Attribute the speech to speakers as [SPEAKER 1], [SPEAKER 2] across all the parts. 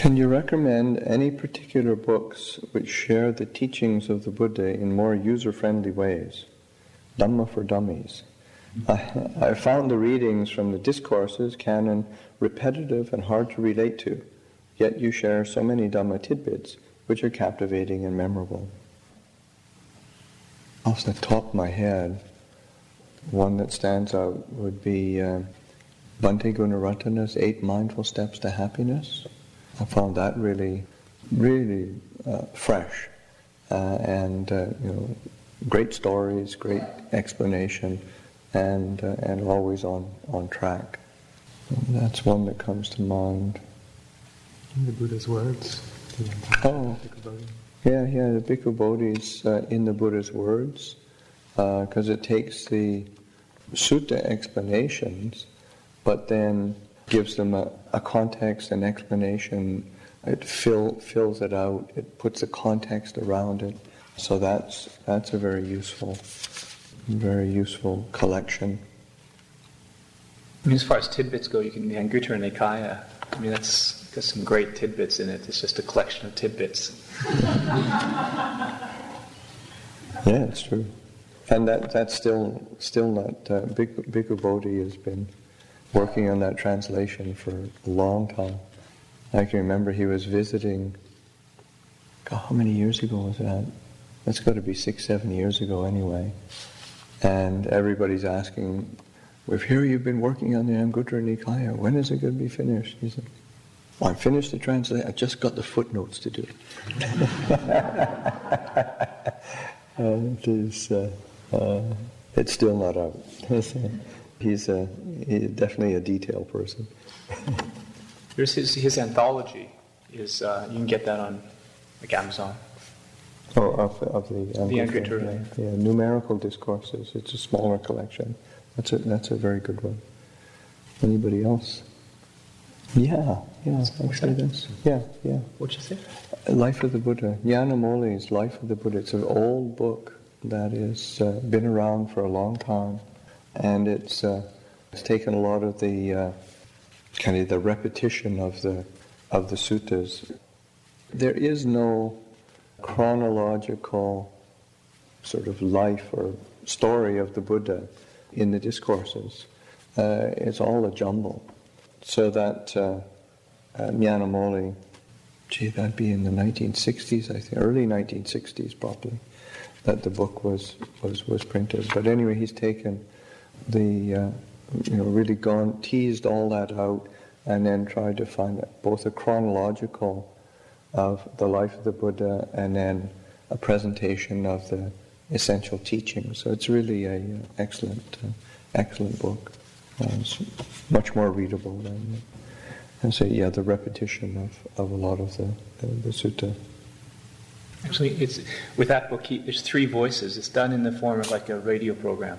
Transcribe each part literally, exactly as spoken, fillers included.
[SPEAKER 1] Can you recommend any particular books which share the teachings of the Buddha in more user-friendly ways? Dhamma for Dummies. I, I found the readings from the discourses, canon, repetitive and hard to relate to, yet you share so many Dhamma tidbits which are captivating and memorable. Off the top of my head, one that stands out would be uh, Bhante Gunaratana's Eight Mindful Steps to Happiness. I found that really, really uh, fresh, uh, and uh, you know, great stories, great explanation, and uh, and always on, on track. And that's one that comes to mind.
[SPEAKER 2] In the Buddha's words.
[SPEAKER 1] Oh, yeah, yeah. The Bhikkhu Bodhi's uh, in the Buddha's words, because uh, it takes the sutta explanations, but then gives them a, a context, an explanation. It fill, fills it out. It puts a context around it. So that's that's a very useful, very useful collection.
[SPEAKER 3] I mean, as far as tidbits go, you can the Anguttara Nikaya. I mean, that's got some great tidbits in it. It's just a collection of tidbits.
[SPEAKER 1] Yeah, it's true, and that that's still still not. Uh, Bhikkhu, Bhikkhu Bodhi has been working on that translation for a long time. I can remember he was visiting, God, how many years ago was that? That's got to be six, seven years ago anyway. And everybody's asking, we've heard you've been working on the Anguttara Nikaya. When is it going to be finished? He said, well, I'm finished the translation. I just got the footnotes to do it. uh, it is, uh, uh, it's still not out. He's, a, he's definitely a detail person.
[SPEAKER 3] There's his his anthology. Is uh, you can get that on like Amazon.
[SPEAKER 1] Oh, of, of the
[SPEAKER 3] The Anguttara.
[SPEAKER 1] Yeah, yeah, numerical discourses. It's a smaller collection. That's a that's a very good one. Anybody else? Yeah, yeah. Actually, that's yeah, yeah.
[SPEAKER 3] What'd you say?
[SPEAKER 1] Life of the Buddha. Nyanamoli's Life of the Buddha. It's an old book that has uh, been around for a long time. And it's uh, it's taken a lot of the uh, kind of the repetition of the of the suttas. There is no chronological sort of life or story of the Buddha in the discourses. Uh, it's all a jumble. So that uh, uh, Nyanamoli, gee, that'd be in the nineteen sixties, I think, early nineteen sixties probably, that the book was was was printed. But anyway, he's taken the, uh, you know, really gone, teased all that out, and then tried to find both a chronological of the life of the Buddha and then a presentation of the essential teachings. So it's really a uh, excellent, uh, excellent book. Uh, it's much more readable than, and so yeah, the repetition of, of a lot of the, the, the sutta.
[SPEAKER 3] Actually, it's with that book. He, there's three voices. It's done in the form of like a radio program.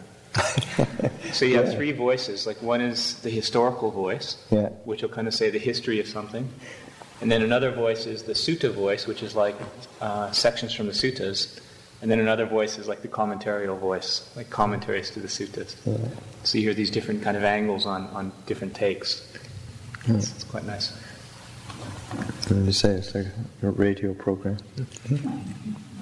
[SPEAKER 3] So you have yeah. three voices. Like one is the historical voice,
[SPEAKER 1] yeah.
[SPEAKER 3] which will kind of say the history of something, and then another voice is the sutta voice, which is like uh, sections from the suttas, and then another voice is like the commentarial voice, like commentaries to the suttas.
[SPEAKER 1] Yeah.
[SPEAKER 3] So you hear these different kind of angles on, on different takes.
[SPEAKER 1] Yeah.
[SPEAKER 3] It's, it's quite nice.
[SPEAKER 1] As you say, it's like a radio program.